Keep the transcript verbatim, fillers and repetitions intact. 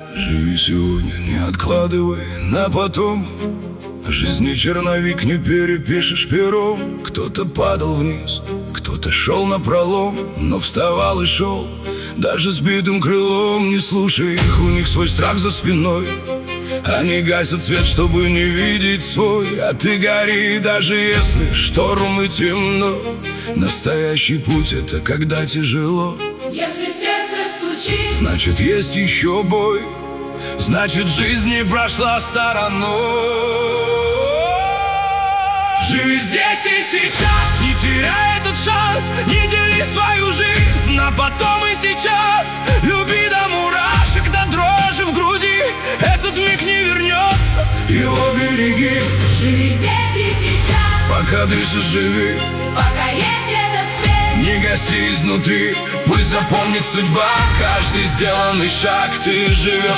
Живи сегодня, не откладывай на потом. Жизни черновик не перепишешь пером. Кто-то падал вниз, кто-то шел напролом, но вставал и шел, даже сбитым крылом. Не слушай их, у них свой страх за спиной. Они гасят свет, чтобы не видеть свой. А ты гори, даже если шторм и темно. Настоящий путь — это когда тяжело. Если сердце стучит, значит, есть еще бой. Значит, жизнь не прошла стороной. Живи здесь и сейчас, не теряй этот шанс. Не дели свою жизнь на потом и сейчас. Люби до мурашек, до дрожи в груди. Этот миг не вернется, его береги. живи здесь и сейчас, Пока дышишь, живи, пока есть этот свет. не гаси изнутри. Пусть запомнит судьба каждый сделанный шаг. Ты живешь